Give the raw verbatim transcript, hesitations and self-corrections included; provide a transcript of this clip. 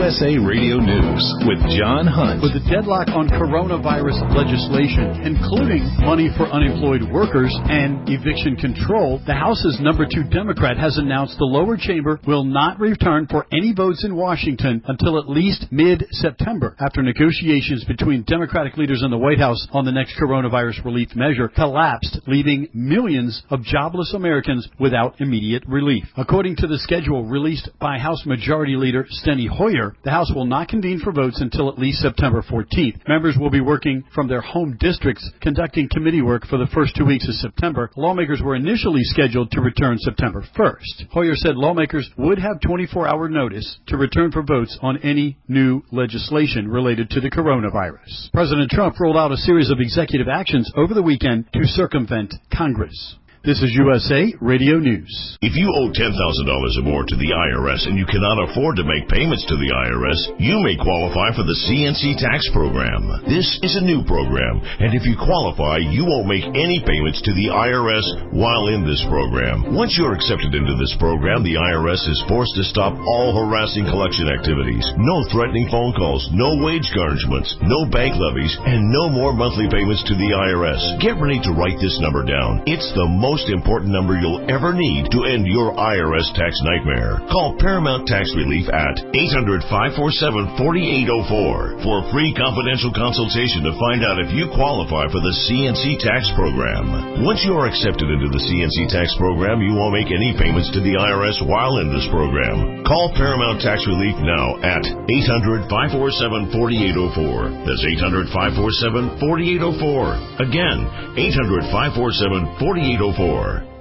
S A Radio News with John Hunt. With the deadlock on coronavirus legislation, including money for unemployed workers and eviction control, the House's number two Democrat has announced the lower chamber will not return for any votes in Washington until at least mid-September, after negotiations between Democratic leaders in the White House on the next coronavirus relief measure collapsed, leaving millions of jobless Americans without immediate relief. According to the schedule released by House Majority Leader Steny Hoyer, the House will not convene for votes until at least September fourteenth. Members will be working from their home districts, conducting committee work for the first two weeks of September. Lawmakers were initially scheduled to return September first. Hoyer said lawmakers would have twenty-four hour notice to return for votes on any new legislation related to the coronavirus. President Trump rolled out a series of executive actions over the weekend to circumvent Congress. This is U S A Radio News. If you owe ten thousand dollars or more to the I R S and you cannot afford to make payments to the I R S, you may qualify for the C N C tax program. This is a new program, and if you qualify, you won't make any payments to the I R S while in this program. Once you're accepted into this program, the I R S is forced to stop all harassing collection activities. No threatening phone calls, no wage garnishments, no bank levies, and no more monthly payments to the I R S. Get ready to write this number down. It's the most most important number you'll ever need to end your I R S tax nightmare. Call Paramount Tax Relief at eight hundred, five four seven, four eight zero four for a free confidential consultation to find out if you qualify for the C N C tax program. Once you are accepted into the C N C tax program, you won't make any payments to the I R S while in this program. Call Paramount Tax Relief now at eight hundred, five four seven, four eight zero four. That's eight hundred, five four seven, four eight zero four. Again, eight hundred, five four seven, four eight zero four.